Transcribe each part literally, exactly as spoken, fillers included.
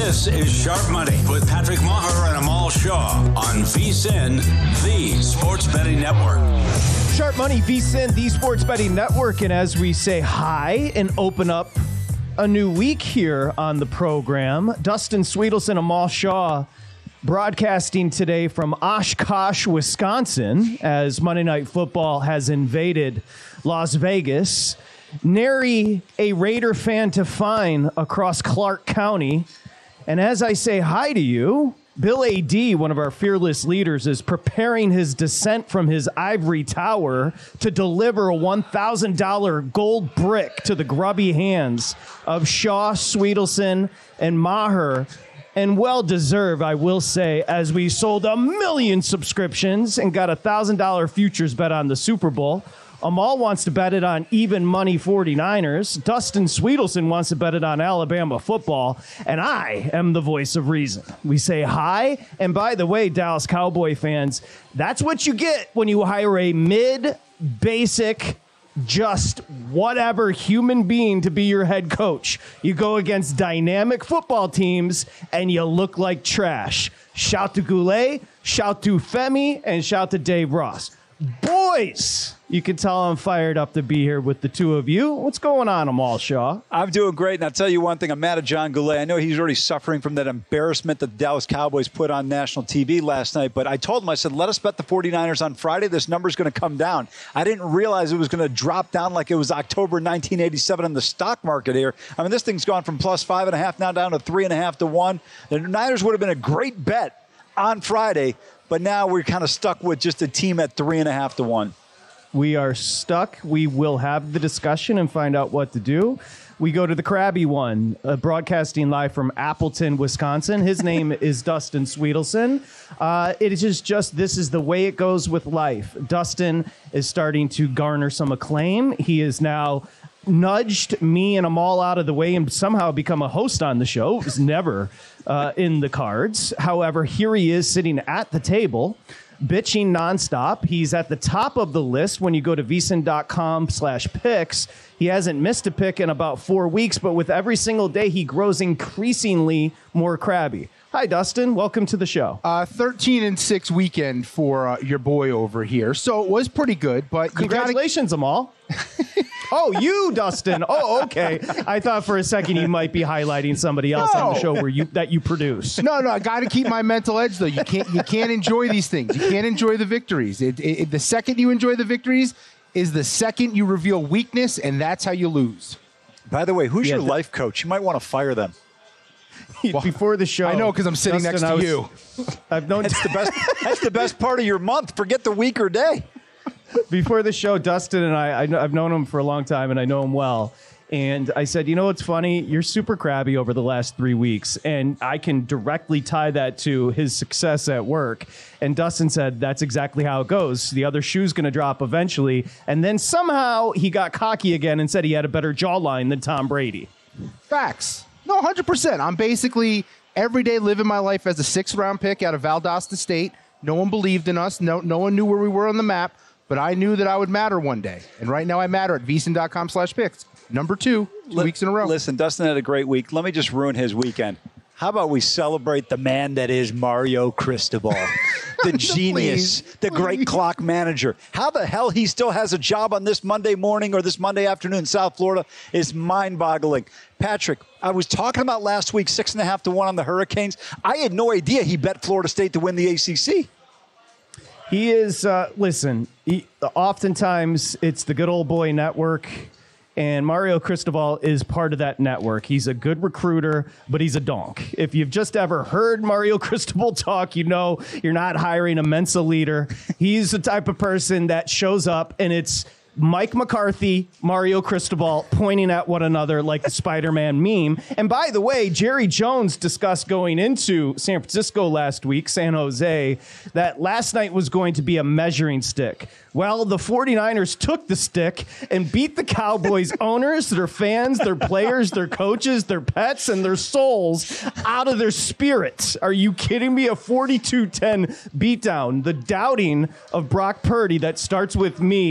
This is Sharp Money with Patrick Maher and Amal Shaw on V S I N, the Sports Betting Network. Sharp Money, V S I N, the Sports Betting Network. And as we say hi and open up a new week here on the program, Dustin Sweetelson, Amal Shaw, broadcasting today from Oshkosh, Wisconsin, as Monday Night Football has invaded Las Vegas. Nary a Raider fan to find across Clark County. And as I say hi to you, Bill A D, one of our fearless leaders, is preparing his descent from his ivory tower to deliver a one thousand dollars gold brick to the grubby hands of Shaw, Sweetelson, and Maher. And well-deserved, I will say, as we sold a million subscriptions and got a one thousand dollars futures bet on the Super Bowl. Amal wants to bet it on even money forty-niners. Dustin Sweetelson wants to bet it on Alabama football. And I am the voice of reason. We say hi. And by the way, Dallas Cowboy fans, that's what you get when you hire a mid-basic, just whatever human being to be your head coach. You go against dynamic football teams and you look like trash. Shout to Goulet, shout to Femi, and shout to Dave Ross. Boys, you can tell I'm fired up to be here with the two of you. What's going on, Amal Shaw? I'm doing great, and I'll tell you one thing. I'm mad at John Goulet. I know he's already suffering from that embarrassment that the Dallas Cowboys put on national T V last night, but I told him, I said, let us bet the forty-niners on Friday. This number's going to come down. I didn't realize it was going to drop down like it was October nineteen eighty-seven in the stock market here. I mean, this thing's gone from plus five and a half now down to three and a half to one. The Niners would have been a great bet on Friday, but now we're kind of stuck with just a team at three and a half to one. We are stuck. We will have the discussion and find out what to do. We go to the crabby one, uh, broadcasting live from Appleton, Wisconsin. His name is Dustin Sweetelson. Uh, it is just, just, this is the way it goes with life. Dustin is starting to garner some acclaim. He is now nudged me and Amal out of the way and somehow become a host on the show. It was never uh, in the cards. However, here he is sitting at the table, bitching nonstop. He's at the top of the list when you go to V S I N dot com slash picks. He hasn't missed a pick in about four weeks, but with every single day, he grows increasingly more crabby. Hi, Dustin. Welcome to the show. Uh, thirteen and six weekend for uh, your boy over here. So it was pretty good, but congratulations, you gotta... Amal. Oh, you, Dustin. Oh, okay. I thought for a second you might be highlighting somebody else no. on the show where you that you produce. No, no, I got to keep my mental edge though. You can't you can't enjoy these things. You can't enjoy the victories. It, it, the second you enjoy the victories is the second you reveal weakness, and that's how you lose. By the way, who's yeah, your th- life coach? You might want to fire them. Before the show, I know because I'm sitting Dustin, next to was, you. I've known that's the best. That's the best part of your month. Forget the week or day. Before the show, Dustin and I, I, I've known him for a long time, and I know him well. And I said, you know what's funny? You're super crabby over the last three weeks. And I can directly tie that to his success at work. And Dustin said, that's exactly how it goes. The other shoe's going to drop eventually. And then somehow he got cocky again and said he had a better jawline than Tom Brady. Facts. No, one hundred percent. I'm basically every day living my life as a sixth-round pick out of Valdosta State. No one believed in us. No, no one knew where we were on the map. But I knew that I would matter one day. And right now I matter at V S I N dot com slash picks. Number two, two L- weeks in a row. Listen, Dustin had a great week. Let me just ruin his weekend. How about we celebrate the man that is Mario Cristobal, the genius, please, the please. great clock manager. How the hell he still has a job on this Monday morning or this Monday afternoon in South Florida is mind-boggling. Patrick, I was talking about last week, six and a half to one on the Hurricanes. I had no idea he bet Florida State to win the A C C. He is, uh, listen, he, oftentimes it's the good old boy network, and Mario Cristobal is part of that network. He's a good recruiter, but he's a donk. If you've just ever heard Mario Cristobal talk, you know you're not hiring a Mensa leader. He's the type of person that shows up, and it's Mike McCarthy, Mario Cristobal pointing at one another like the Spider-Man meme. And by the way, Jerry Jones discussed going into San Francisco last week, San Jose, that last night was going to be a measuring stick. Well, the forty-niners took the stick and beat the Cowboys owners, their fans, their players, their coaches, their pets, and their souls out of their spirits. Are you kidding me? A forty-two ten beatdown. The doubting of Brock Purdy that starts with me.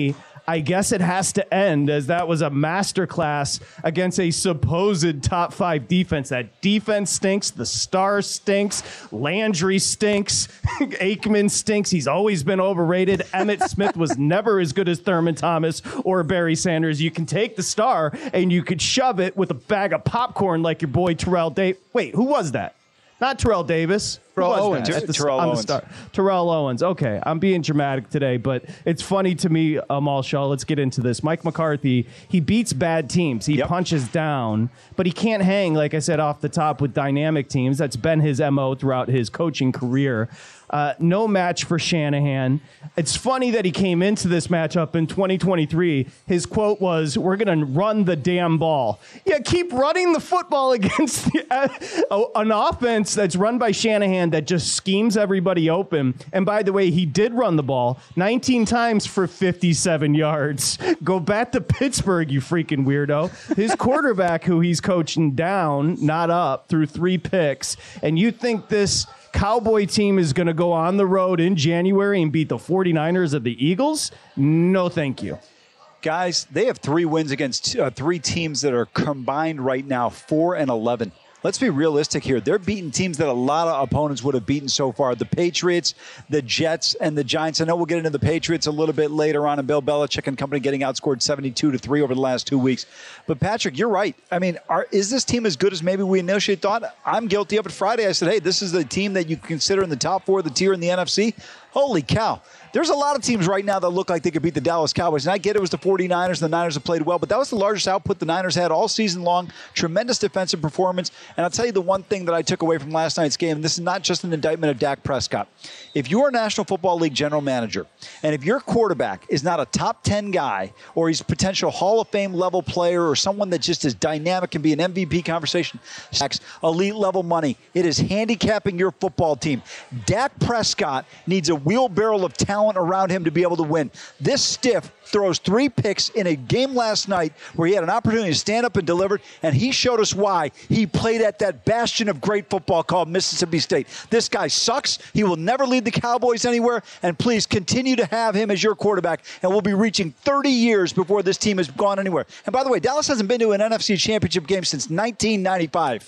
I guess it has to end, as that was a masterclass against a supposed top five defense. That defense stinks. The star stinks. Landry stinks. Aikman stinks. He's always been overrated. Emmitt Smith was never as good as Thurman Thomas or Barry Sanders. You can take the star and you could shove it with a bag of popcorn like your boy Terrell Davis. Wait, who was that? Not Terrell Davis. Terrell Who was Owens. that? At the- Terrell on the Owens. star- Terrell Owens. Okay, I'm being dramatic today, but it's funny to me, Amal Shaw. Let's get into this. Mike McCarthy, he beats bad teams. He Yep. punches down, but he can't hang, like I said, off the top with dynamic teams. That's been his M O throughout his coaching career. Uh, no match for Shanahan. It's funny that he came into this matchup in twenty twenty-three. His quote was, "We're going to run the damn ball." Yeah, keep running the football against the, uh, an offense that's run by Shanahan that just schemes everybody open. And by the way, he did run the ball nineteen times for fifty-seven yards. Go back to Pittsburgh, you freaking weirdo. His quarterback, who he's coaching down, not up, threw three picks. And you think this Cowboy team is going to go on the road in January and beat the forty-niners of the Eagles? No, thank you. Guys, they have three wins against uh, three teams that are combined right now, four and eleven. Let's be realistic here. They're beating teams that a lot of opponents would have beaten so far. The Patriots, the Jets, and the Giants. I know we'll get into the Patriots a little bit later on, and Bill Belichick and company getting outscored seventy-two to three over the last two weeks. But, Patrick, you're right. I mean, are, is this team as good as maybe we initially thought? I'm guilty of it Friday. I said, hey, this is the team that you consider in the top four of the tier in the N F C. Holy cow. There's a lot of teams right now that look like they could beat the Dallas Cowboys. And I get it was the forty-niners, and the Niners have played well, but that was the largest output the Niners had all season long. Tremendous defensive performance. And I'll tell you the one thing that I took away from last night's game, and this is not just an indictment of Dak Prescott. If you're a National Football League general manager, and if your quarterback is not a top ten guy, or he's a potential Hall of Fame level player, or someone that just is dynamic and be an M V P conversation, elite level money, it is handicapping your football team. Dak Prescott needs a wheelbarrow of talent around him to be able to win. This stiff throws three picks in a game last night where he had an opportunity to stand up and deliver, and he showed us why he played at that bastion of great football called Mississippi State. This guy sucks. He will never lead the Cowboys anywhere, and please continue to have him as your quarterback, and we'll be reaching thirty years before this team has gone anywhere. And by the way, Dallas hasn't been to an N F C championship game since nineteen ninety-five.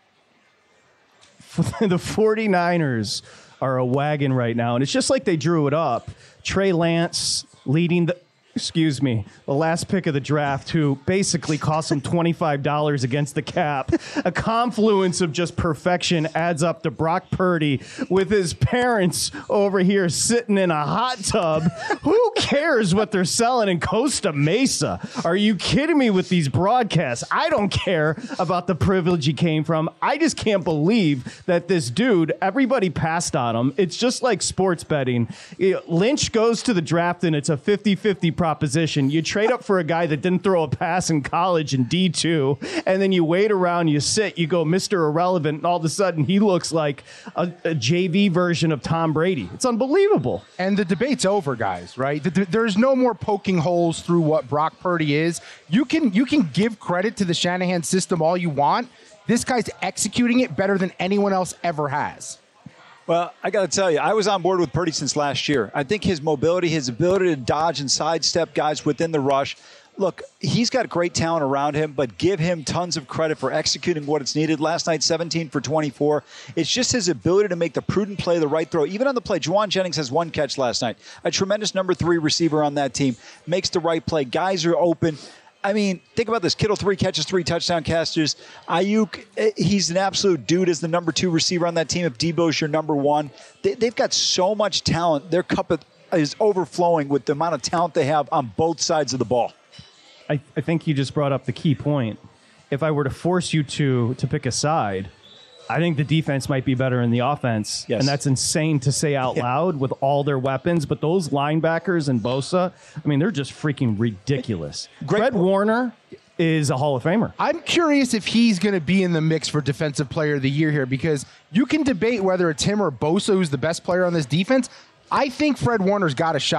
The forty-niners are a wagon right now, and it's just like they drew it up. Trey Lance leading the, excuse me, the last pick of the draft, who basically cost him twenty-five dollars against the cap. A confluence of just perfection adds up to Brock Purdy with his parents over here sitting in a hot tub. Who cares what they're selling in Costa Mesa? Are you kidding me with these broadcasts? I don't care about the privilege he came from. I just can't believe that this dude, everybody passed on him. It's just like sports betting. Lynch goes to the draft and it's a fifty-fifty proposition. You trade up for a guy that didn't throw a pass in college in D two, and then you wait around, you sit, you go Mister Irrelevant, and all of a sudden he looks like a, a J V version of Tom Brady. It's unbelievable. And the debate's over, guys, right? There's no more poking holes through what Brock Purdy is. You can you can give credit to the Shanahan system all you want. This guy's executing it better than anyone else ever has. Well, I got to tell you, I was on board with Purdy since last year. I think his mobility, his ability to dodge and sidestep guys within the rush. Look, he's got great talent around him, but give him tons of credit for executing what it's needed. Last night, seventeen for twenty-four. It's just his ability to make the prudent play, the right throw. Even on the play, Juwan Jennings has one catch last night. A tremendous number three receiver on that team. Makes the right play. Guys are open. I mean, think about this. Kittle, three catches, three touchdown catches. Ayuk, he's an absolute dude as the number two receiver on that team. If Debo's your number one, they, they've got so much talent. Their cup is overflowing with the amount of talent they have on both sides of the ball. I, I think you just brought up the key point. If I were to force you to to pick a side, I think the defense might be better than the offense. Yes. And that's insane to say out Yeah. loud with all their weapons. But those linebackers and Bosa, I mean, they're just freaking ridiculous. Great Fred po- Warner is a Hall of Famer. I'm curious if he's going to be in the mix for Defensive Player of the Year here, because you can debate whether it's him or Bosa who's the best player on this defense. I think Fred Warner's got a shot here.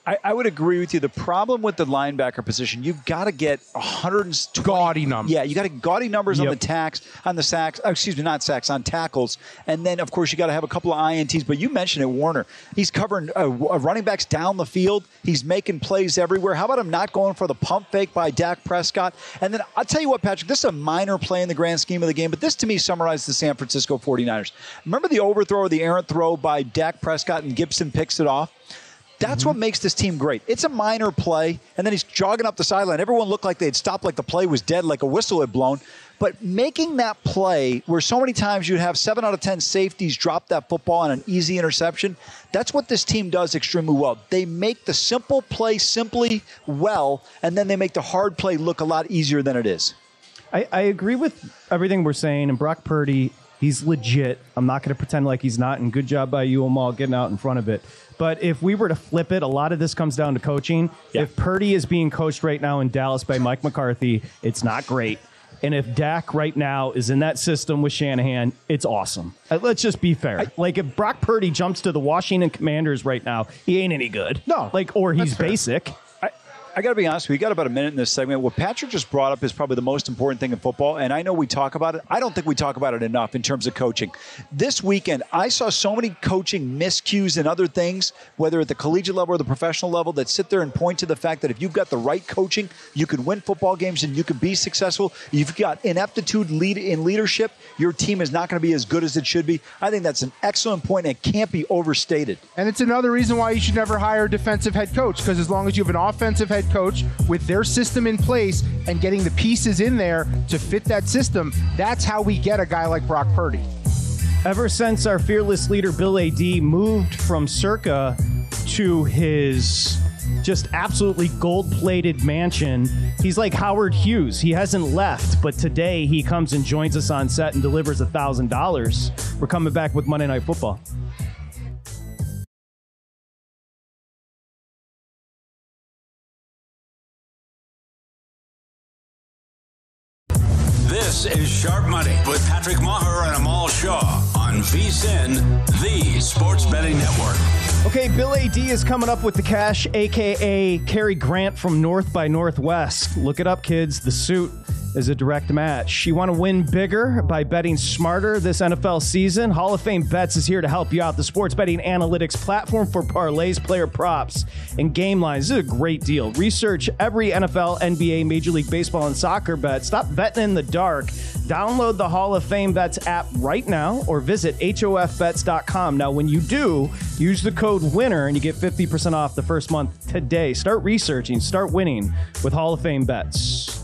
I, I would agree with you. The problem with the linebacker position, you've got to get one hundred twenty Gaudy numbers. Yeah, you got to gaudy numbers Yep. on the tacks, on the sacks. Oh, excuse me, not sacks, on tackles, and then of course you got to have a couple of I N Ts. But you mentioned it, Warner. He's covering uh, running backs down the field. He's making plays everywhere. How about him not going for the pump fake by Dak Prescott? And then I'll tell you what, Patrick, this is a minor play in the grand scheme of the game, but this to me summarizes the San Francisco forty-niners. Remember the overthrow or the errant throw by Dak Prescott and Gibson picks it off? That's mm-hmm. what makes this team great. It's a minor play, and then he's jogging up the sideline. Everyone looked like they'd stopped, like the play was dead, like a whistle had blown. But making that play where so many times you'd have seven out of ten safeties drop that football on an easy interception, that's what this team does extremely well. They make the simple play simply well, and then they make the hard play look a lot easier than it is. I, I agree with everything we're saying, and Brock Purdy, he's legit. I'm not going to pretend like he's not, and good job by you, Amal, getting out in front of it. But if we were to flip it, a lot of this comes down to coaching. Yeah. If Purdy is being coached right now in Dallas by Mike McCarthy, it's not great. And if Dak right now is in that system with Shanahan, it's awesome. Uh, let's just be fair. I, like if Brock Purdy jumps to the Washington Commanders right now, he ain't any good. No. Like, or he's basic. I got to be honest with you, we got about a minute in this segment. What Patrick just brought up is probably the most important thing in football, and I know we talk about it. I don't think we talk about it enough in terms of coaching. This weekend, I saw so many coaching miscues and other things, whether at the collegiate level or the professional level, that sit there and point to the fact that if you've got the right coaching, you can win football games and you can be successful. You've got ineptitude lead in leadership, your team is not going to be as good as it should be. I think that's an excellent point, and it can't be overstated. And it's another reason why you should never hire a defensive head coach, because as long as you have an offensive head coach with their system in place and getting the pieces in there to fit that system, that's how we get a guy like Brock Purdy. Ever since our fearless leader Bill A D moved from Circa to his just absolutely gold-plated mansion, he's like Howard Hughes. He hasn't left, but today he comes and joins us on set and delivers one thousand dollars. We're coming back with Monday Night Football. This is Sharp Money with Patrick Maher and Amal Shaw on V S I N, the Sports Betting Network. Okay, Bill A D is coming up with the cash, a k a. Cary Grant from North by Northwest. Look it up, kids. The suit is a direct match. You want to win bigger by betting smarter this N F L season? Hall of Fame Bets is here to help you out. The sports betting analytics platform for parlays, player props, and game lines. This is a great deal. Research every N F L, N B A, Major League Baseball, and soccer bet. Stop betting in the dark. Download the Hall of Fame Bets app right now or visit H O F bets dot com. Now, when you do, use the code WINNER and you get fifty percent off the first month today. Start researching, start winning with Hall of Fame Bets.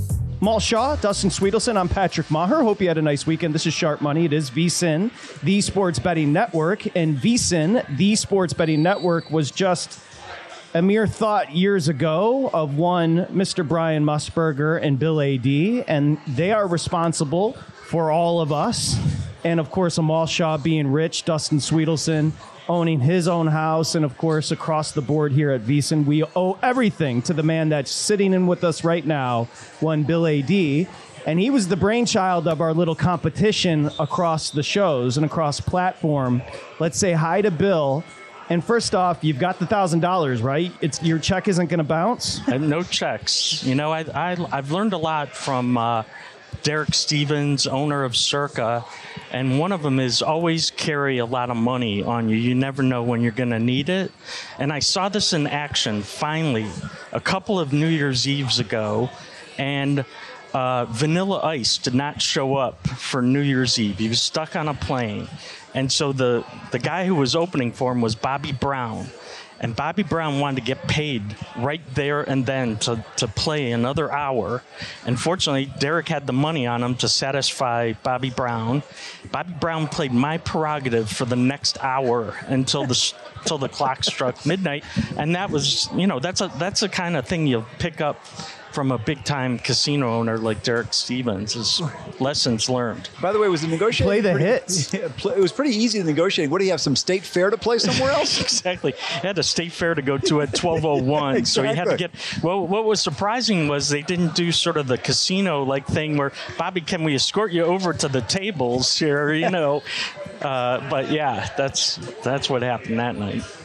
Mal Shaw, Dustin Sweetelson, I'm Patrick Maher. Hope you had a nice weekend. This is Sharp Money. It is V S I N, the Sports Betting Network. And V S I N, the Sports Betting Network, was just a mere thought years ago of one Mister Brian Musburger and Bill A D. And they are responsible for all of us. And, of course, Amal Shaw being rich, Dustin Sweetelson owning his own house, and, of course, across the board here at V S I N, we owe everything to the man that's sitting in with us right now, one Bill A D. And he was the brainchild of our little competition across the shows and across platform. Let's say hi to Bill. And first off, you've got the one thousand dollars, right? It's your check isn't going to bounce? No checks. You know, I, I, I've learned a lot from uh, Derek Stevens, owner of Circa, and one of them is always carry a lot of money on you. You never know when you're going to need it. And I saw this in action, finally, a couple of New Year's Eves ago, and uh, Vanilla Ice did not show up for New Year's Eve. He was stuck on a plane. And so the, the guy who was opening for him was Bobby Brown. And Bobby Brown wanted to get paid right there and then to, to play another hour. And fortunately, Derek had the money on him to satisfy Bobby Brown. Bobby Brown played My Prerogative for the next hour until the until the clock struck midnight. And that was, you know, that's a that's the kind of thing you'll pick up from a big-time casino owner like Derek Stevens, is lessons learned. By the way, was the negotiating play the pretty, hits? It was pretty easy to negotiate. What do you have? Some state fair to play somewhere else? Exactly. He had a state fair to go to at twelve oh one, exactly. So he had to get. Well, what was surprising was they didn't do sort of the casino-like thing where, Bobby, can we escort you over to the tables here? You know, uh, but yeah, that's that's what happened that night.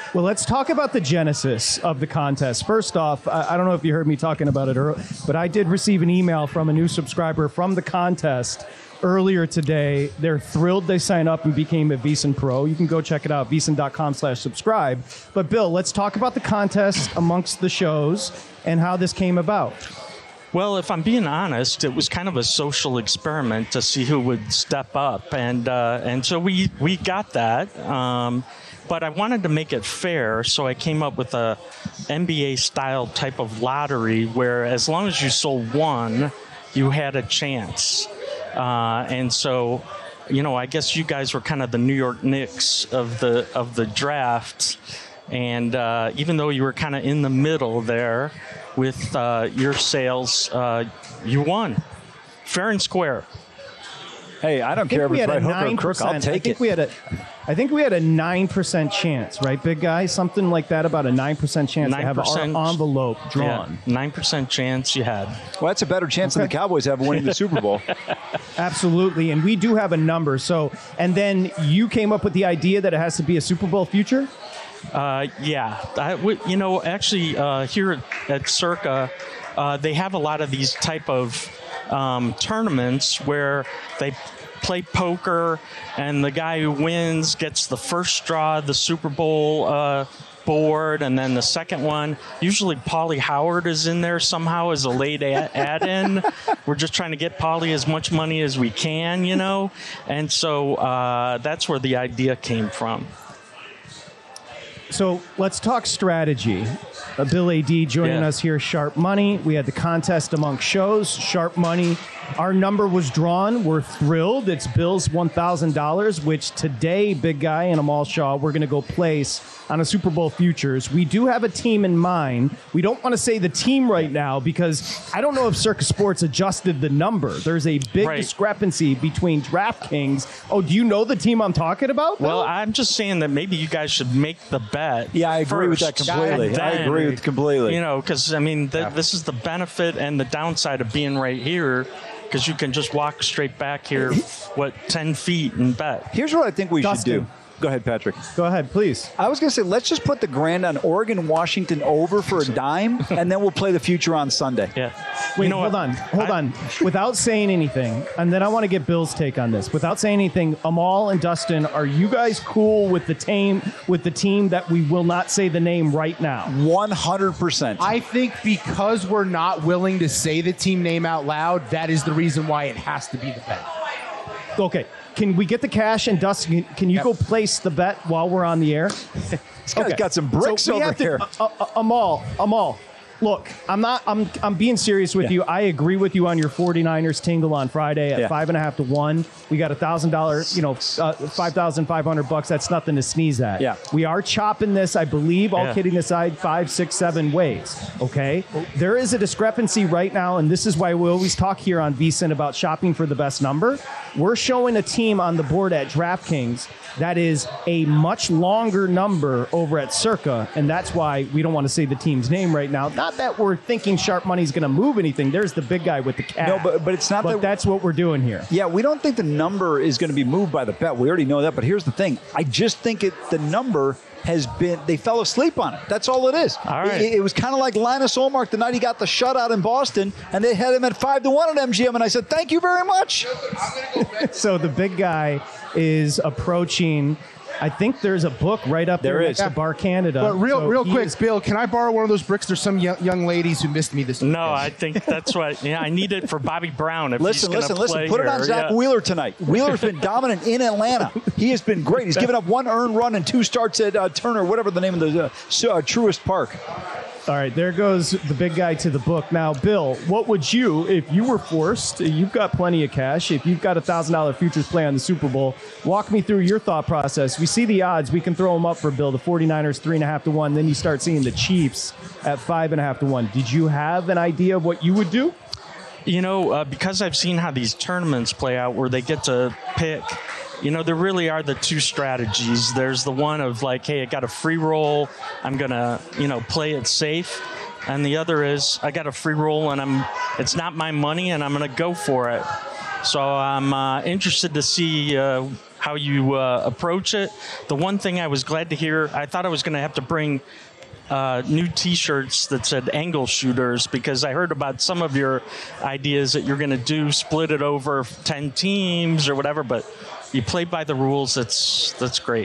Well, let's talk about the genesis of the contest. First off, I, I don't know if you heard me talking about it earlier, but I did receive an email from a new subscriber from the contest earlier today. They're thrilled they signed up and became a VSiN Pro. You can go check it out, VSiN.com slash subscribe. But Bill, let's talk about the contest amongst the shows and how this came about. Well, if I'm being honest, it was kind of a social experiment to see who would step up, and uh, and so we we got that. Um, but I wanted to make it fair, so I came up with a N B A-style type of lottery where, as long as you sold one, you had a chance. Uh, and so, you know, I guess you guys were kind of the New York Knicks of the of the draft, and uh, even though you were kind of in the middle there with uh, your sales, uh, you won, fair and square. Hey, I don't care if it's right hook or crook. I'll take I think it. We had a, I think we had a nine percent chance, right, big guy? Something like that, about a nine percent chance to have our envelope drawn. Yeah, nine percent chance you had. Well, that's a better chance okay. than the Cowboys have of winning the Super Bowl. Absolutely, and we do have a number. So, and then you came up with the idea that it has to be a Super Bowl future? Uh, yeah. I, w- you know, actually, uh, here at Circa, uh, they have a lot of these type of um, tournaments where they play poker, and the guy who wins gets the first straw of the Super Bowl uh, board, and then the second one. Usually Paulie Howard is in there somehow as a late a- add-in. We're just trying to get Paulie as much money as we can, you know? And so uh, that's where the idea came from. So let's talk strategy. Uh, Bill A D joining yeah. us here, Sharp Money. We had the contest among shows, Sharp Money. Our number was drawn. We're thrilled. It's Bill's one thousand dollars, which today, big guy and Amal Shaw, we're going to go place on a Super Bowl futures. We do have a team in mind. We don't want to say the team right now because I don't know if Circa Sports adjusted the number. There's a big right. discrepancy between DraftKings. Oh, do you know the team I'm talking about, Bill? Well, I'm just saying that maybe you guys should make the bet. Yeah, I agree first, with that completely. then, I agree with completely. You know, because, I mean, th- yeah. this is the benefit and the downside of being right here, because you can just walk straight back here, what, ten feet and bet. Here's what I think we Dustin. should do. Go ahead, Patrick. Go ahead, please. I was going to say, let's just put the grand on Oregon, Washington over for a dime, and then we'll play the future on Sunday. Yeah. Wait, you know hold what? on, hold I, on. Without saying anything, and then I want to get Bill's take on this. Without saying anything, Amal and Dustin, are you guys cool with the team with the team that we will not say the name right now? one hundred percent. I think because we're not willing to say the team name out loud, that is the reason why it has to be the bet. Okay. Can we get the cash, and Dustin, can, can you yep. go place the bet while we're on the air? This guy's okay. got some bricks so we over have to, here. Uh, uh, Amal, Amal, look, I'm not. I'm. I'm being serious with Yeah. you. I agree with you on your 49ers tingle on Friday at Yeah. five and a half to one. We got a thousand dollars. You know, uh, five thousand five hundred bucks. That's nothing to sneeze at. Yeah. We are chopping this. I believe, all Yeah. kidding aside, five, six, seven ways. Okay. There is a discrepancy right now, and this is why we always talk here on VSiN about shopping for the best number. We're showing a team on the board at DraftKings that is a much longer number over at Circa, and that's why we don't want to say the team's name right now. Not that we're thinking Sharp Money's going to move anything. There's the big guy with the cash. No, but but it's not But that. that's what we're doing here. Yeah, we don't think the number is going to be moved by the bet. We already know that. But here's the thing: I just think it the number has been. They fell asleep on it. That's all it is. All right. It, it was kind of like Linus Olmark the night he got the shutout in Boston, and they had him at five to one at M G M, and I said, "Thank you very much." So the big guy is approaching. I think there's a book right up there, There next is. to Bar Canada. But real, So real he quick, is- Bill, can I borrow one of those bricks? There's some young, young ladies who missed me this week. No, I think that's what. Yeah, I need it for Bobby Brown. If Listen, he's listen, gonna listen. play Put it on here. Zach Yeah. Wheeler tonight. Wheeler's been dominant in Atlanta. He has been great. He's given up one earned run and two starts at uh, Turner, whatever the name of the uh, uh, Truist Park. All right, there goes the big guy to the book. Now, Bill, what would you, if you were forced, you've got plenty of cash, if you've got a one thousand dollars futures play on the Super Bowl, walk me through your thought process. We see the odds. We can throw them up for Bill. The 49ers, three and a half to one. Then you start seeing the Chiefs at five and a half to one. Did you have an idea of what you would do? You know, uh, because I've seen how these tournaments play out where they get to pick, you know, there really are the two strategies. There's the one of like, hey, I got a free roll. I'm going to, you know, play it safe. And the other is I got a free roll and I'm, it's not my money and I'm going to go for it. So I'm uh, interested to see uh, how you uh, approach it. The one thing I was glad to hear, I thought I was going to have to bring uh, new T-shirts that said angle shooters, because I heard about some of your ideas that you're going to do, split it over ten teams or whatever, but you play by the rules. That's that's great.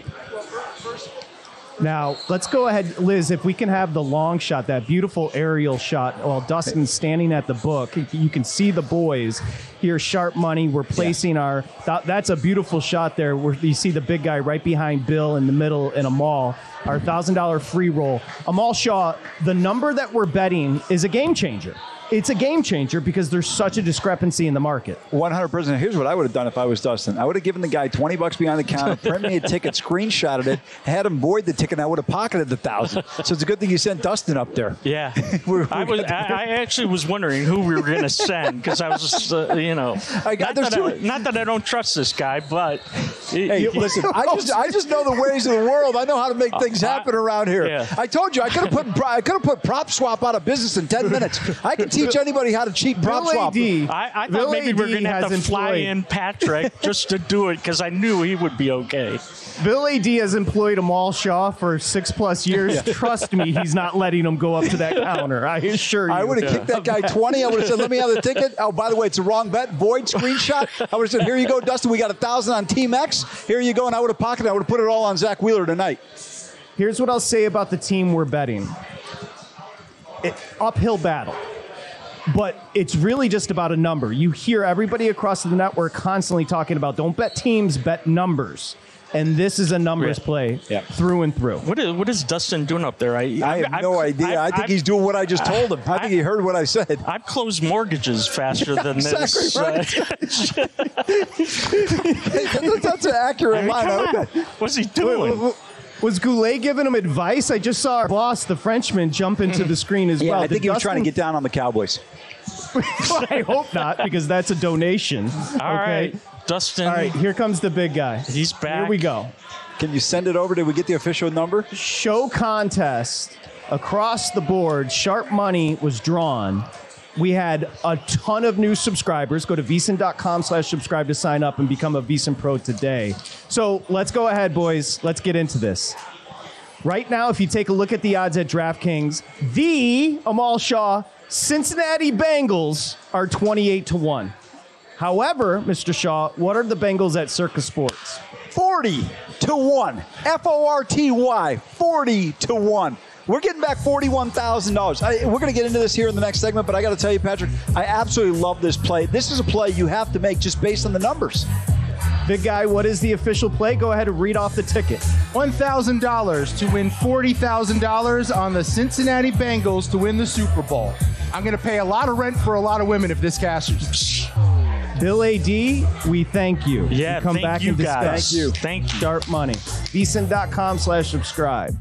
Now, let's go ahead, Liz, if we can have the long shot, that beautiful aerial shot while Dustin's standing at the book. You can see the boys here, Sharp Money. We're placing yeah. our that, – that's a beautiful shot there where you see the big guy right behind Bill in the middle in Amal, our one thousand dollars free roll. Amal Shaw, the number that we're betting is a game changer. It's a game changer because there's such a discrepancy in the market. one hundred percent. Here's what I would have done if I was Dustin. I would have given the guy twenty bucks behind the counter, print me a ticket, screenshotted it, had him void the ticket, and I would have pocketed the thousand. So it's a good thing you sent Dustin up there. Yeah. we're, we're I, was, I, I actually was wondering who we were going to send because I was just, uh, you know, I got, not, that I, not that I don't trust this guy, but. Hey, you, listen, I just I just know the ways of the world. I know how to make things happen around here. Yeah. I told you, I could have put I could have put Prop Swap out of business in ten minutes. I can teach anybody how to cheap Prop Bill Swap. A D, I, I thought Bill maybe we were going to have to fly employed. in Patrick just to do it because I knew he would be okay. Bill A D has employed Amal Shaw for six plus years. Yeah. Trust me, he's not letting him go up to that counter. I assure you. I would have yeah. kicked that guy twenty. I would have said, let me have the ticket. Oh, by the way, it's a wrong bet. Void screenshot. I would have said, here you go, Dustin. We got a thousand on Team X. Here you go. And I would have pocketed. I would have put it all on Zach Wheeler tonight. Here's what I'll say about the team we're betting. It, uphill battle. But it's really just about a number. You hear everybody across the network constantly talking about don't bet teams, bet numbers. And this is a numbers yeah. play yeah. through and through. What is, what is Dustin doing up there? I, I have I've, no idea. I've, I think I've, he's doing what I just told him. I, I think he heard what I said. I've closed mortgages faster yeah, than exactly this. Right. That's an accurate I mean, line. What's he doing? Was Goulet giving him advice? I just saw our boss, the Frenchman, jump into the screen as yeah, well. I think Did he was Dustin... trying to get down on the Cowboys. I hope not, because that's a donation. All okay? right, Dustin. All right, here comes the big guy. He's back. Here we go. Can you send it over? Did we get the official number? Show contest across the board. Sharp Money was drawn. We had a ton of new subscribers. Go to vsin.com slash subscribe to sign up and become a VSiN Pro today. So let's go ahead, boys. Let's get into this. Right now, if you take a look at the odds at DraftKings, the Amal Shaw Cincinnati Bengals are twenty-eight to one. However, Mister Shaw, what are the Bengals at Circa Sports? forty to one. F O R T Y. forty to one. We're getting back forty-one thousand dollars. We're going to get into this here in the next segment, but I got to tell you, Patrick, I absolutely love this play. This is a play you have to make just based on the numbers. Big guy, what is the official play? Go ahead and read off the ticket. one thousand dollars to win forty thousand dollars on the Cincinnati Bengals to win the Super Bowl. I'm going to pay a lot of rent for a lot of women if this cashes. Bill A D, we thank you. Yeah, we come thank back you and discuss. guys. Thank you. Thank you. Sharp Money. vsin.com slash subscribe.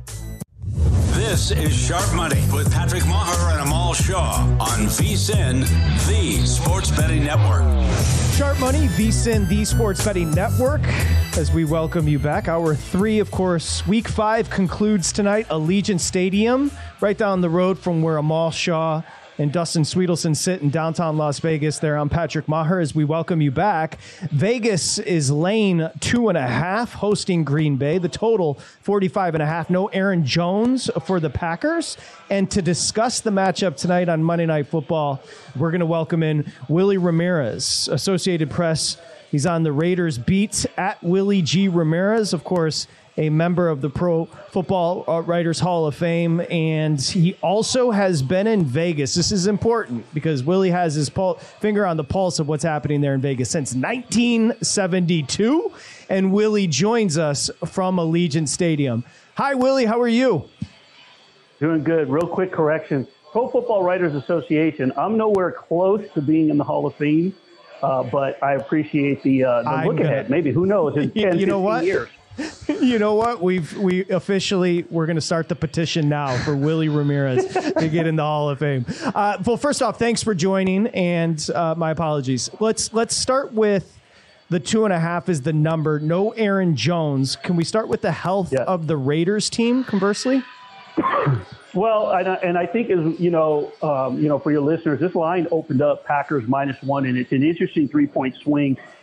This is Sharp Money with Patrick Maher and Amal Shaw on VSiN, the Sports Betting Network. Sharp Money, VSiN, the Sports Betting Network, as we welcome you back. Hour three, of course, week five concludes tonight. Allegiant Stadium, right down the road from where Amal Shaw and Dustin Sweetelson sit in downtown Las Vegas. There, I'm Patrick Maher as we welcome you back. Vegas is lane two and a half, hosting Green Bay. The total, forty-five and a half. No Aaron Jones for the Packers. And to discuss the matchup tonight on Monday Night Football, we're going to welcome in Willie Ramirez, Associated Press. He's on the Raiders beat at Willie G. Ramirez, of course, a member of the Pro Football Writers Hall of Fame, and he also has been in Vegas. This is important because Willie has his pul- finger on the pulse of what's happening there in Vegas since nineteen seventy-two, and Willie joins us from Allegiant Stadium. Hi, Willie. How are you? Doing good. Real quick correction. Pro Football Writers Association, I'm nowhere close to being in the Hall of Fame, uh, but I appreciate the, uh, the look ahead. Maybe, who knows, in ten, you know what? years. You know what? We've we officially we're going to start the petition now for Willie Ramirez to get in the Hall of Fame. Uh, well, first off, thanks for joining, and uh, my apologies. Let's let's start with the two and a half is the number. No Aaron Jones. Can we start with the health yeah. of the Raiders team? Conversely. Well, and I, and I think as you know, um, you know, for your listeners, this line opened up Packers minus one, and it's an interesting three point swing.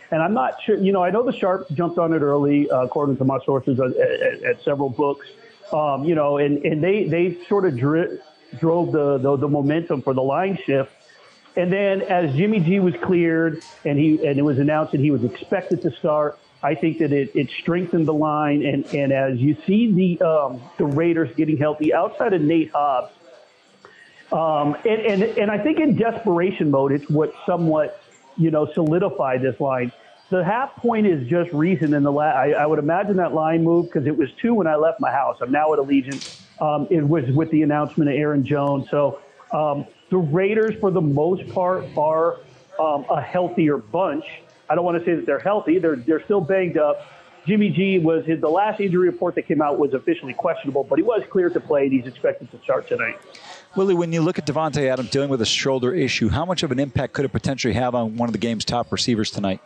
And I'm not sure, you know, I know the Sharps jumped on it early, uh, according to my sources at, at, at several books, um, you know, and, and they, they sort of dri- drove the, the, the momentum for the line shift. And then as Jimmy G was cleared and he and it was announced that he was expected to start, I think that it, it strengthened the line. And, and as you see the um, the Raiders getting healthy outside of Nate Hobbs, um, and, and and I think in desperation mode, it's what somewhat, you know, solidified this line. The half point is just recent in the la- I, I would imagine that line moved because it was two when I left my house. I'm now at Allegiant. Um, it was with the announcement of Aaron Jones. So um, the Raiders, for the most part, are um, a healthier bunch. I don't want to say that they're healthy. They're they're still banged up. Jimmy G was his, the last injury report that came out was officially questionable, but he was cleared to play and he's expected to start tonight. Willie, when you look at Davante Adams dealing with a shoulder issue, how much of an impact could it potentially have on one of the game's top receivers tonight?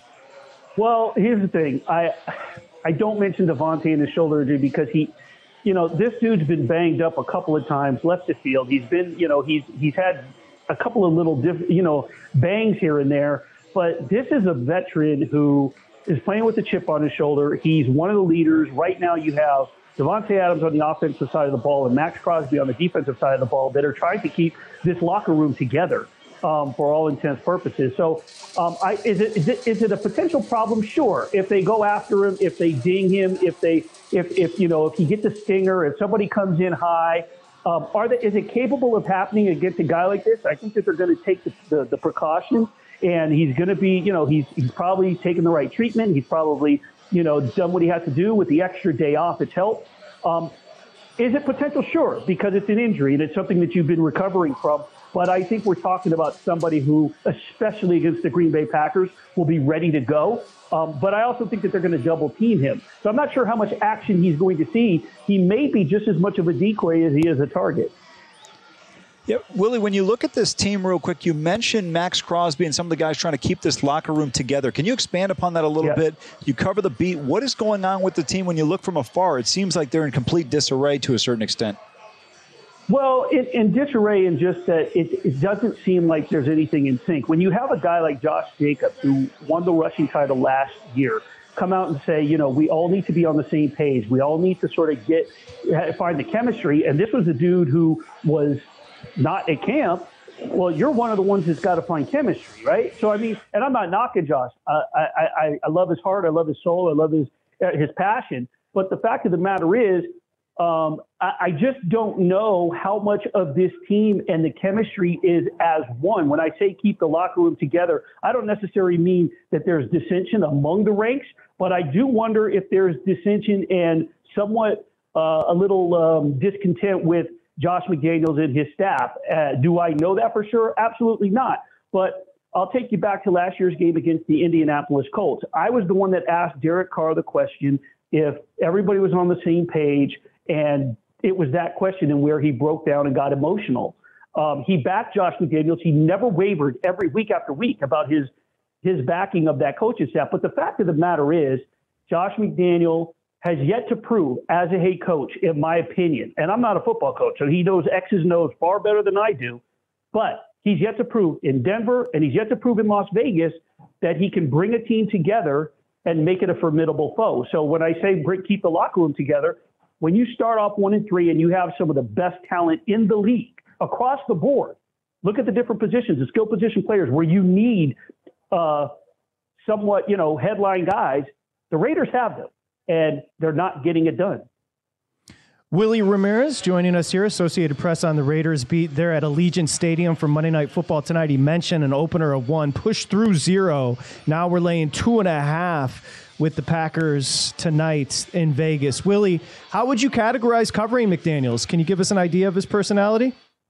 Well, here's the thing. I I don't mention Davante and his shoulder injury because he, you know, this dude's been banged up a couple of times, left the field. He's been, you know, he's he's had a couple of little, diff, you know, bangs here and there. But this is a veteran who is playing with a chip on his shoulder. He's one of the leaders. Right now you have Davante Adams on the offensive side of the ball and Max Crosby on the defensive side of the ball that are trying to keep this locker room together um, for all intents and purposes. So um, I, is, it, is, it, is it a potential problem? Sure. If they go after him, if they ding him, if they, if, if you know, if he gets a stinger, if somebody comes in high, um, are they, is it capable of happening against a guy like this? I think that they're going to take the, the, the precautions. And he's going to be, you know, he's he's probably taken the right treatment. He's probably, you know, done what he has to do with the extra day off. It's helped. Um, is it potential? Sure, because it's an injury and it's something that you've been recovering from. But I think we're talking about somebody who, especially against the Green Bay Packers, will be ready to go. Um, but I also think that they're going to double team him. So I'm not sure how much action he's going to see. He may be just as much of a decoy as he is a target. Yeah, Willie, when you look at this team real quick, you mentioned Max Crosby and some of the guys trying to keep this locker room together. Can you expand upon that a little yeah. bit? You cover the beat. What is going on with the team when you look from afar? It seems like they're in complete disarray to a certain extent. Well, in, in disarray and just that it, it doesn't seem like there's anything in sync. When you have a guy like Josh Jacobs, who won the rushing title last year, come out and say, you know, we all need to be on the same page. We all need to sort of get find the chemistry. And this was a dude who was not at camp. Well, you're one of the ones that's got to find chemistry, right? So, I mean, and I'm not knocking Josh. Uh, I, I, I love his heart. I love his soul. I love his his passion. But the fact of the matter is, um, I, I just don't know how much of this team and the chemistry is as one. When I say keep the locker room together, I don't necessarily mean that there's dissension among the ranks, but I do wonder if there's dissension and somewhat uh, a little um, discontent with Josh McDaniels and his staff. Uh, do I know that for sure? Absolutely not. But I'll take you back to last year's game against the Indianapolis Colts. I was the one that asked Derek Carr the question if everybody was on the same page, and it was that question and where he broke down and got emotional. Um, he backed Josh McDaniels. He never wavered every week after week about his his backing of that coaching staff. But the fact of the matter is, Josh McDaniel has yet to prove as a head coach, in my opinion, and I'm not a football coach, so he knows X's and O's far better than I do, but he's yet to prove in Denver and he's yet to prove in Las Vegas that he can bring a team together and make it a formidable foe. So when I say bring, keep the locker room together, when you start off one and three and you have some of the best talent in the league across the board, look at the different positions, the skill position players where you need uh, somewhat, you know, headline guys, the Raiders have them. And they're not getting it done. Willie Ramirez joining us here, Associated Press on the Raiders beat. They're at Allegiant Stadium for Monday Night Football tonight. He mentioned an opener of one, pushed through zero. Now we're laying two and a half with the Packers tonight in Vegas. Willie, how would you categorize covering McDaniels? Can you give us an idea of his personality?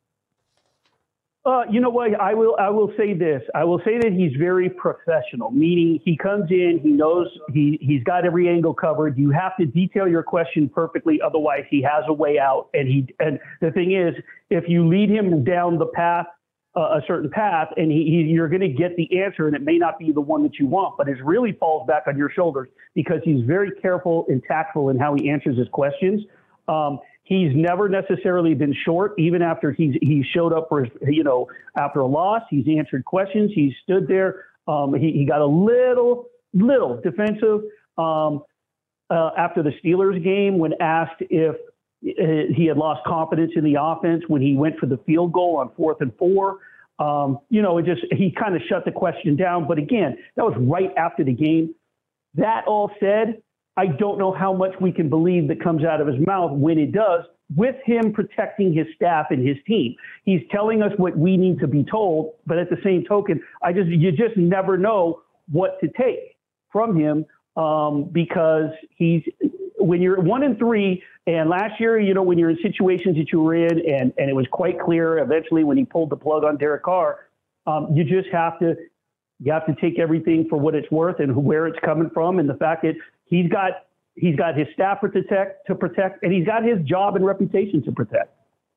Uh, you know what? I will. I will say this. I will say that he's very professional. Meaning, he comes in, he knows he he's got every angle covered. You have to detail your question perfectly, otherwise he has a way out. And he and the thing is, if you lead him down the path, uh, a certain path, and he, he you're going to get the answer, and it may not be the one that you want, but it really falls back on your shoulders because he's very careful and tactful in how he answers his questions. Um, He's never necessarily been short, even after he's he showed up for his, you know, after a loss. He's answered questions. He's stood there. Um, he, he got a little, little defensive um, uh, after the Steelers game when asked if uh, he had lost confidence in the offense when he went for the field goal on fourth and four. Um, you know, it just he kind of shut the question down. But again, that was right after the game. That all said, I don't know how much we can believe that comes out of his mouth when it does, with him protecting his staff and his team. He's telling us what we need to be told, but at the same token, I just you just never know what to take from him um, because he's when you're one and three, and last year, you know, when you're in situations that you were in, and, and it was quite clear eventually when he pulled the plug on Derek Carr, um, you just have to you have to take everything for what it's worth and where it's coming from, and the fact that he's got he's got his staff to protect, to protect, and he's got his job and reputation to protect.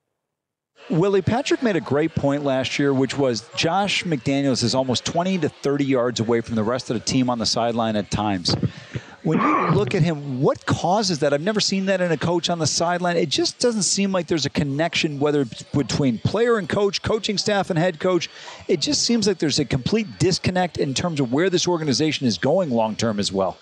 Willie, Patrick made a great point last year, which was Josh McDaniels is almost twenty to thirty yards away from the rest of the team on the sideline at times. When you look at him, what causes that? I've never seen that in a coach on the sideline. It just doesn't seem like there's a connection, whether it's between player and coach, coaching staff and head coach. It just seems like there's a complete disconnect in terms of where this organization is going long term as well.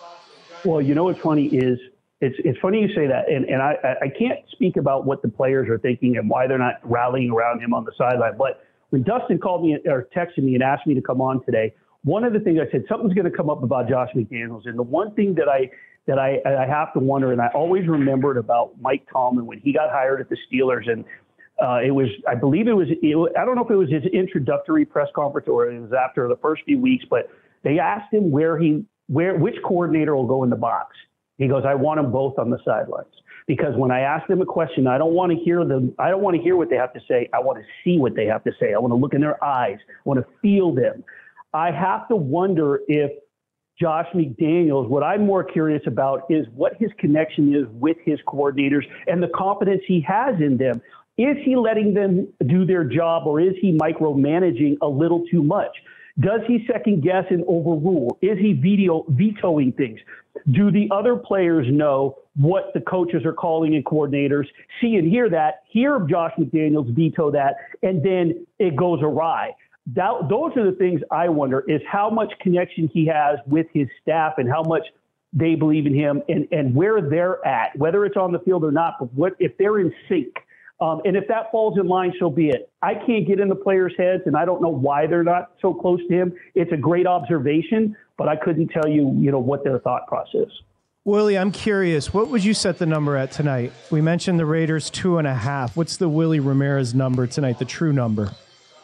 Well, you know what's funny is it's it's funny you say that, and, and I, I can't speak about what the players are thinking and why they're not rallying around him on the sideline. But when Dustin called me or texted me and asked me to come on today, one of the things I said, something's going to come up about Josh McDaniels. And the one thing that I that I, I have to wonder, and I always remembered about Mike Tomlin when he got hired at the Steelers, and uh, it was, I believe it was, it, I don't know if it was his introductory press conference or it was after the first few weeks, but they asked him where he, where which coordinator will go in the box. He goes, I want them both on the sidelines. Because when I ask them a question, I don't want to hear them. I don't want to hear what they have to say. I want to see what they have to say. I want to look in their eyes. I want to feel them. I have to wonder if Josh McDaniels, what I'm more curious about is what his connection is with his coordinators and the confidence he has in them. Is he letting them do their job, or is he micromanaging a little too much? Does he second guess and overrule? Is he veto, vetoing things? Do the other players know what the coaches are calling and coordinators, see and hear that, hear Josh McDaniels veto that, and then it goes awry? That, those are the things I wonder, is how much connection he has with his staff and how much they believe in him, and, and where they're at, whether it's on the field or not, but what if they're in sync. Um, and if that falls in line, so be it. I can't get in the players' heads, and I don't know why they're not so close to him. It's a great observation, but I couldn't tell you, you know, what their thought process. Willie, I'm curious. What would you set the number at tonight? We mentioned the Raiders two and a half. What's the Willie Ramirez number tonight? The true number.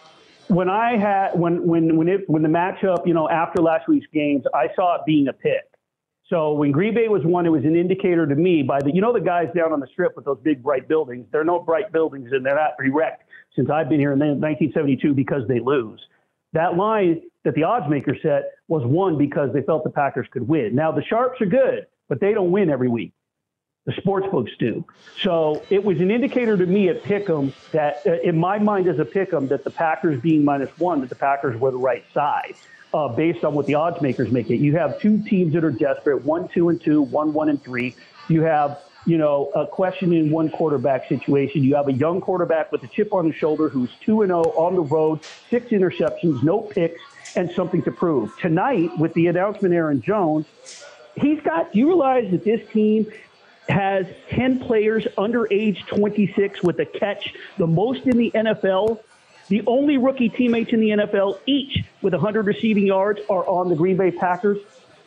When I had when when when it when the matchup, you know, after last week's games, I saw it being a pick. So when Green Bay was one, it was an indicator to me by the, you know, the guys down on the strip with those big bright buildings. They're no bright buildings, and they're not erect since I've been here in nineteen seventy-two because they lose. That line that the odds maker set was one because they felt the Packers could win. Now the sharps are good, but they don't win every week. The sports books do. So it was an indicator to me at Pick'em that, uh, in my mind as a Pick'em, that the Packers being minus one, that the Packers were the right side. Uh, based on what the odds makers make it. You have two teams that are desperate, one, two, and two, one, one, and three. You have, you know, a question in one quarterback situation. You have a young quarterback with a chip on his shoulder who's two and oh on the road, six interceptions, no picks, and something to prove. Tonight, with the announcement, Aaron Jones, he's got, do you realize that this team has ten players under age twenty-six with a catch, the most in the N F L? The only rookie teammates in the N F L, each with one hundred receiving yards, are on the Green Bay Packers.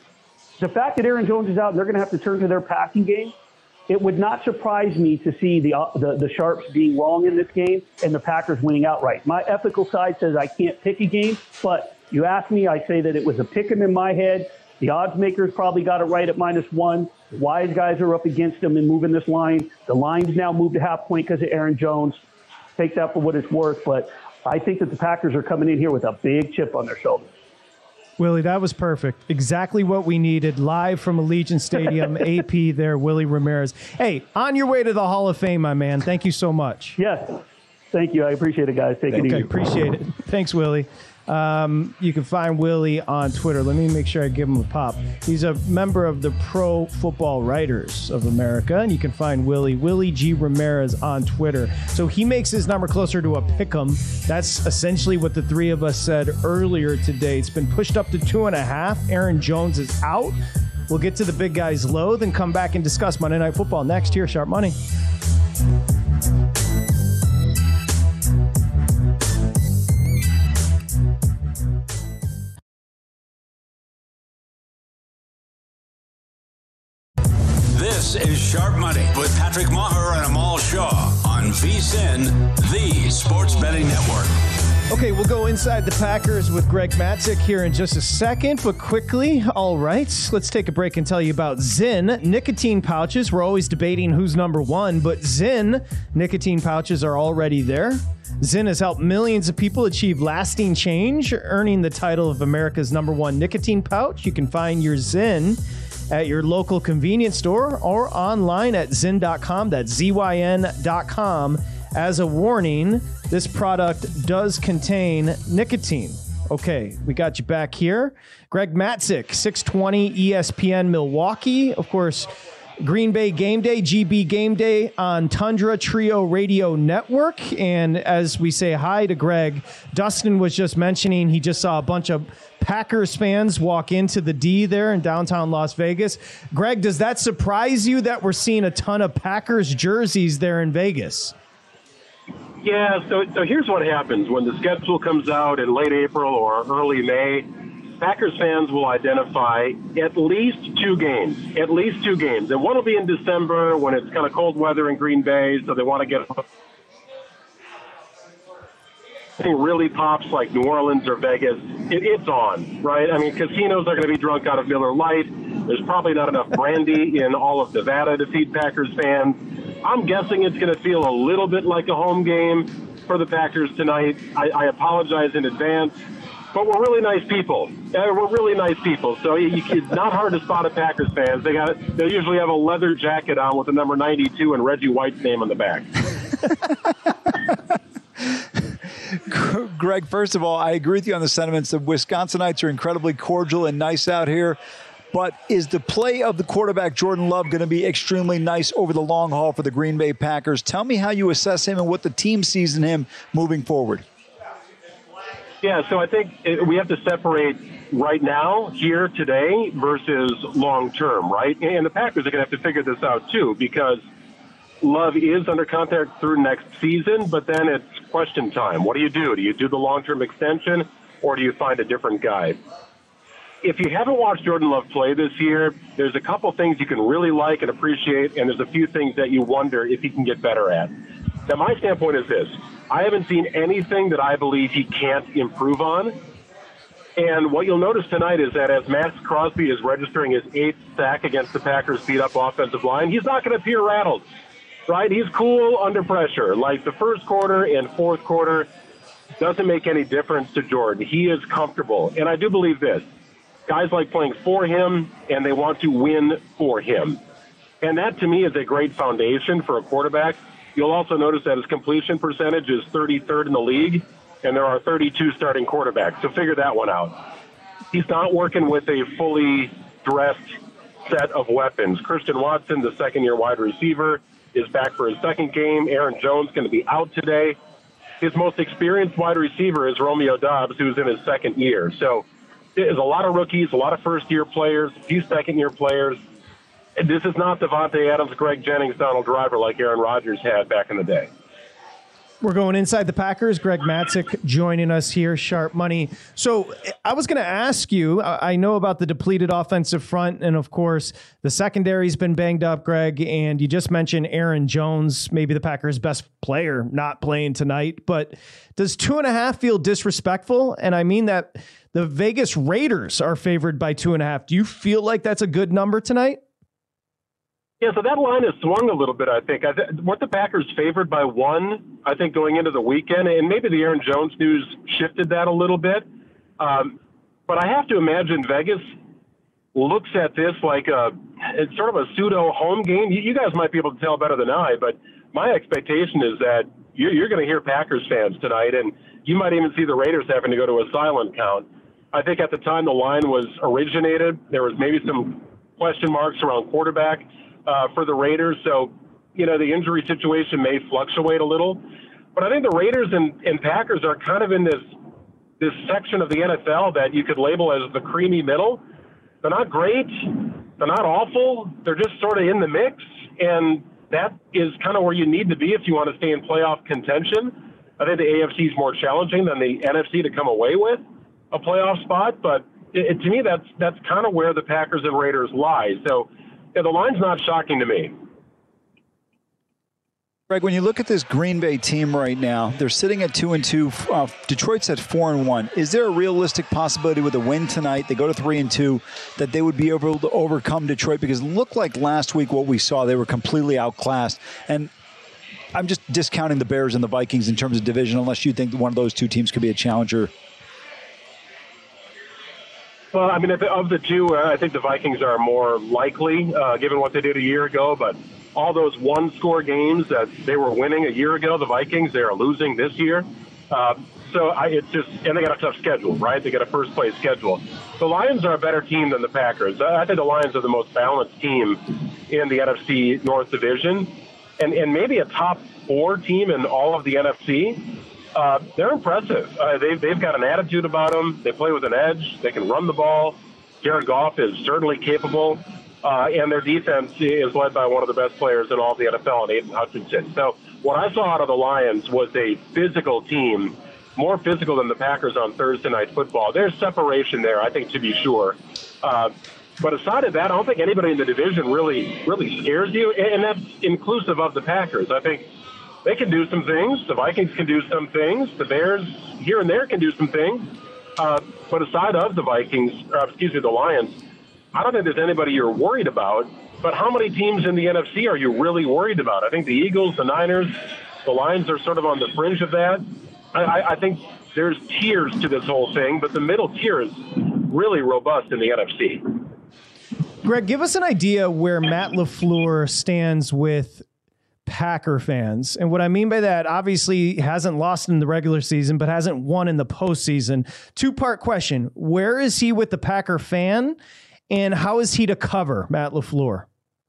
The fact that Aaron Jones is out and they're going to have to turn to their passing game, it would not surprise me to see the, uh, the the Sharps being wrong in this game and the Packers winning outright. My ethical side says I can't pick a game, but you ask me, I say that it was a pick 'em in my head. The odds makers probably got it right at minus one. The wise guys are up against them and moving this line. The line's now moved to half point because of Aaron Jones. Take that for what it's worth, but I think that the Packers are coming in here with a big chip on their shoulder. Willie, that was perfect. Exactly what we needed. Live from Allegiant Stadium, A P there, Willie Ramirez. Hey, on your way to the Hall of Fame, my man. Thank you so much. Yes. Thank you. I appreciate it, guys. Take it okay, easy. Appreciate it. Thanks, Willie. Um, you can find Willie on Twitter. Let me make sure I give him a pop. He's a member of the Pro Football Writers of America, and you can find Willie, Willie G. Ramirez on Twitter. So he makes his number closer to a pick'em. That's essentially what the three of us said earlier today. It's been pushed up to two and a half. Aaron Jones is out. We'll get to the big guys low, then come back and discuss Monday Night Football next here, Sharp Money. This is Sharp Money with Patrick Maher and Amal Shaw on VSiN, the Sports Betting Network. Okay, we'll go inside the Packers with Greg Matzek here in just a second, but quickly, all right, let's take a break and tell you about Zyn nicotine pouches. We're always debating who's number one, but Zyn nicotine pouches are already there. Zyn has helped millions of people achieve lasting change, earning the title of America's number one nicotine pouch. You can find your Zyn at your local convenience store or online at zyn dot com. That's Z Y N dot com. As a warning, this product does contain nicotine. Okay, we got you back here. Greg Matzek, six twenty E S P N Milwaukee. Of course, Green Bay Game Day, G B Game Day on Tundra Trio Radio Network. And as we say hi to Greg, Dustin was just mentioning he just saw a bunch of Packers fans walk into the D there in downtown Las Vegas. Greg, does that surprise you that we're seeing a ton of Packers jerseys there in Vegas? Yeah, so so here's what happens. When the schedule comes out in late April or early May, Packers fans will identify at least two games, at least two games. And one will be in December when it's kind of cold weather in Green Bay, so they want to get really pops like New Orleans or Vegas, it, it's on, right? I mean, casinos are going to be drunk out of Miller Lite. There's probably not enough brandy in all of Nevada to feed Packers fans. I'm guessing it's going to feel a little bit like a home game for the Packers tonight. I, I apologize in advance, but we're really nice people. Uh, we're really nice people. So you, it's not hard to spot a Packers fans. They got they usually have a leather jacket on with the number ninety-two and Reggie White's name on the back. Greg, first of all, I agree with you on the sentiments. The Wisconsinites are incredibly cordial and nice out here. But is the play of the quarterback, Jordan Love, going to be extremely nice over the long haul for the Green Bay Packers? Tell me how you assess him and what the team sees in him moving forward. Yeah, so I think it, we have to separate right now, here, today, versus long-term, right? And the Packers are going to have to figure this out, too, because Love is under contract through next season, but then it's question time. What do you do? Do you do the long-term extension, or do you find a different guy? If you haven't watched Jordan Love play this year, there's a couple things you can really like and appreciate, and there's a few things that you wonder if he can get better at. Now, my standpoint is this. I haven't seen anything that I believe he can't improve on. And what you'll notice tonight is that as Max Crosby is registering his eighth sack against the Packers' beat-up offensive line, he's not going to appear rattled, right? He's cool under pressure. Like the first quarter and fourth quarter doesn't make any difference to Jordan. He is comfortable. And I do believe this. Guys like playing for him, and they want to win for him. And that, to me, is a great foundation for a quarterback. You'll also notice that his completion percentage is thirty-third in the league, and there are thirty-two starting quarterbacks. So figure that one out. He's not working with a fully dressed set of weapons. Christian Watson, the second-year wide receiver, is back for his second game. Aaron Jones going to be out today. His most experienced wide receiver is Romeo Doubs, who's in his second year. So there's a lot of rookies, a lot of first-year players, a few second-year players. This is not Devontae Adams, Greg Jennings, Donald Driver like Aaron Rodgers had back in the day. We're going inside the Packers. Greg Matzek joining us here, Sharp Money. So I was going to ask you, I know about the depleted offensive front, and of course, the secondary's been banged up, Greg, and you just mentioned Aaron Jones, maybe the Packers' best player, not playing tonight. But does two and a half feel disrespectful? And I mean that the Vegas Raiders are favored by two and a half. Do you feel like that's a good number tonight? Yeah, so that line has swung a little bit, I think. I th- weren't the Packers favored by one, I think, going into the weekend? And maybe the Aaron Jones news shifted that a little bit. Um, but I have to imagine Vegas looks at this like a it's sort of a pseudo home game. You, you guys might be able to tell better than I, but my expectation is that you're, you're going to hear Packers fans tonight, and you might even see the Raiders having to go to a silent count. I think at the time the line was originated, there was maybe some question marks around quarterback uh, for the Raiders. So, you know, the injury situation may fluctuate a little. But I think the Raiders and, and Packers are kind of in this this section of the N F L that you could label as the creamy middle. They're not great. They're not awful. They're just sort of in the mix. And that is kind of where you need to be if you want to stay in playoff contention. I think the A F C is more challenging than the N F C to come away with a playoff spot. But it, it, to me, that's that's kind of where the Packers and Raiders lie. So yeah, the line's not shocking to me. Greg, when you look at this Green Bay team right now, they're sitting at two and two. Uh, Detroit's at four and one. Is there a realistic possibility with a win tonight, they go to three and two, that they would be able to overcome Detroit? Because it looked like last week what we saw, they were completely outclassed. And I'm just discounting the Bears and the Vikings in terms of division, unless you think one of those two teams could be a challenger. Well, I mean, of the two, uh, I think the Vikings are more likely, uh, given what they did a year ago. But all those one-score games that they were winning a year ago, the Vikings, they are losing this year. Uh, so I, it's just, and they got a tough schedule, right? They got a first-place schedule. The Lions are a better team than the Packers. I think the Lions are the most balanced team in the N F C North Division, and, and maybe a top four team in all of the N F C. Uh, they're impressive. Uh, they've, they've got an attitude about them. They play with an edge. They can run the ball. Jared Goff is certainly capable. Uh, and their defense is led by one of the best players in all of the N F L, in Aiden Hutchinson. So what I saw out of the Lions was a physical team, more physical than the Packers on Thursday Night Football. There's separation there, I think, to be sure. Uh, but aside of that, I don't think anybody in the division really, really scares you, and that's inclusive of the Packers. I think they can do some things. The Vikings can do some things. The Bears here and there can do some things. Uh, but aside of the Vikings, uh, excuse me, the Lions, I don't think there's anybody you're worried about. But how many teams in the N F C are you really worried about? I think the Eagles, the Niners, the Lions are sort of on the fringe of that. I, I, I think there's tiers to this whole thing, but the middle tier is really robust in the N F C. Greg, give us an idea where Matt LaFleur stands with Packer fans. And what I mean by that, obviously he hasn't lost in the regular season, but hasn't won in the postseason. Two-part question. Where is he with the Packer fan? And how is he to cover Matt LaFleur?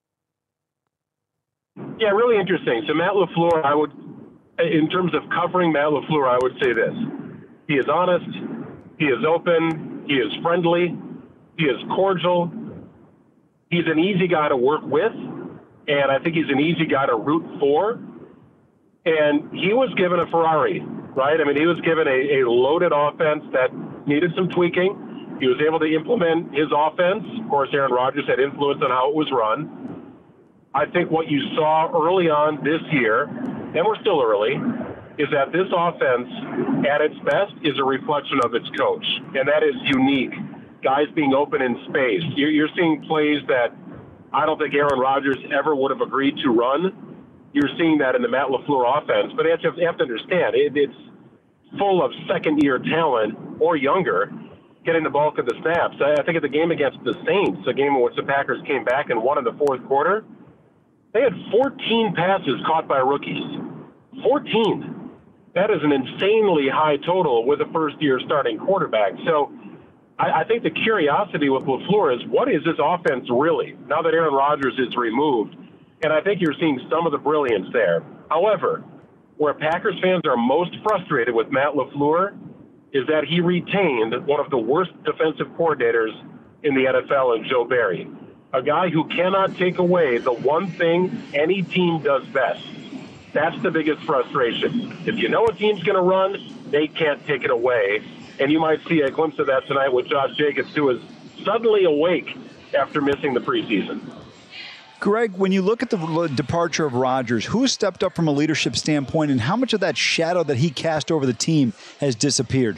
Yeah, really interesting. So Matt LaFleur, I would, in terms of covering Matt LaFleur, I would say this. He is honest. He is open. He is friendly. He is cordial. He's an easy guy to work with. And I think he's an easy guy to root for. And he was given a Ferrari, right? I mean, he was given a, a loaded offense that needed some tweaking. He was able to implement his offense. Of course, Aaron Rodgers had influence on how it was run. I think what you saw early on this year, and we're still early, is that this offense, at its best, is a reflection of its coach. And that is unique. Guys being open in space. You're, you're seeing plays that I don't think Aaron Rodgers ever would have agreed to run. You're seeing that in the Matt LaFleur offense. But you have to, you have to understand, it, it's full of second-year talent or younger getting the bulk of the snaps. I think of the game against the Saints, a game in which the Packers came back and won in the fourth quarter, they had fourteen passes caught by rookies. fourteen. That is an insanely high total with a first-year starting quarterback. So I, I think the curiosity with LaFleur is, what is this offense really, now that Aaron Rodgers is removed? And I think you're seeing some of the brilliance there. However, where Packers fans are most frustrated with Matt LaFleur is that he retained one of the worst defensive coordinators in the N F L in Joe Barry, a guy who cannot take away the one thing any team does best. That's the biggest frustration. If you know a team's going to run, they can't take it away. And you might see a glimpse of that tonight with Josh Jacobs, who is suddenly awake after missing the preseason. Greg, when you look at the departure of Rodgers, who has stepped up from a leadership standpoint, and how much of that shadow that he cast over the team has disappeared?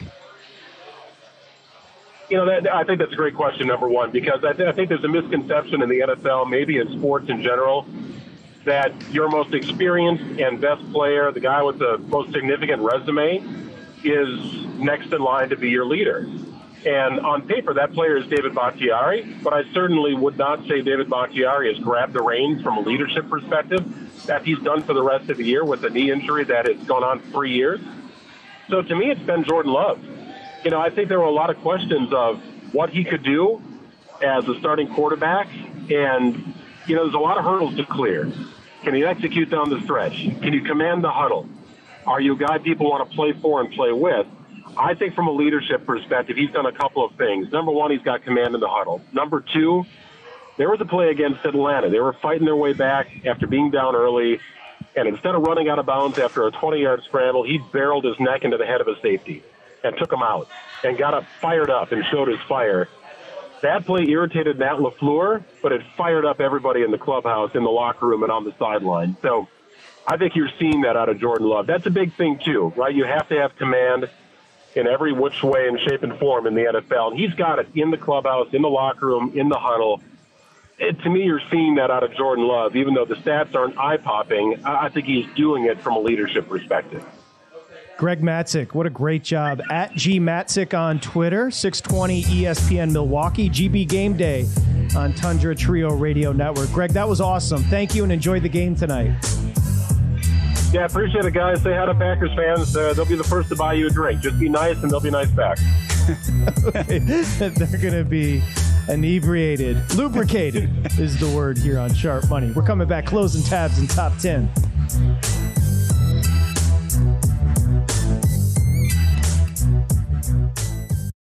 You know, that, I think that's a great question, number one, because I, th- I think there's a misconception in the N F L, maybe in sports in general, that your most experienced and best player, the guy with the most significant resume, is next in line to be your leader. And on paper, that player is David Bakhtiari, but I certainly would not say David Bakhtiari has grabbed the reins from a leadership perspective that he's done for the rest of the year with a knee injury that has gone on for three years. So to me, it's been Jordan Love. You know, I think there were a lot of questions of what he could do as a starting quarterback. And, you know, there's a lot of hurdles to clear. Can he execute down the stretch? Can you command the huddle? Are you a guy people want to play for and play with? I think from a leadership perspective, he's done a couple of things. Number one, he's got command in the huddle. Number two, there was a play against Atlanta. They were fighting their way back after being down early, and instead of running out of bounds after a twenty-yard scramble, he barreled his neck into the head of a safety and took him out and got up, fired up and showed his fire. That play irritated Matt LaFleur, but it fired up everybody in the clubhouse, in the locker room, and on the sideline. So I think you're seeing that out of Jordan Love. That's a big thing, too, right? You have to have command in every which way and shape and form in the N F L. And he's got it in the clubhouse, in the locker room, in the huddle. It, to me, you're seeing that out of Jordan Love. Even though the stats aren't eye-popping, I, I think he's doing it from a leadership perspective. Greg Matzek, what a great job. At G Matzek on Twitter, six twenty E S P N Milwaukee, G B Game Day on Tundra Trio Radio Network. Greg, that was awesome. Thank you and enjoy the game tonight. Yeah, appreciate it, guys. Say hi to Packers fans. Uh, they'll be the first to buy you a drink. Just be nice, and they'll be nice back. They're going to be inebriated. Lubricated is the word here on Sharp Money. We're coming back, closing tabs in top ten.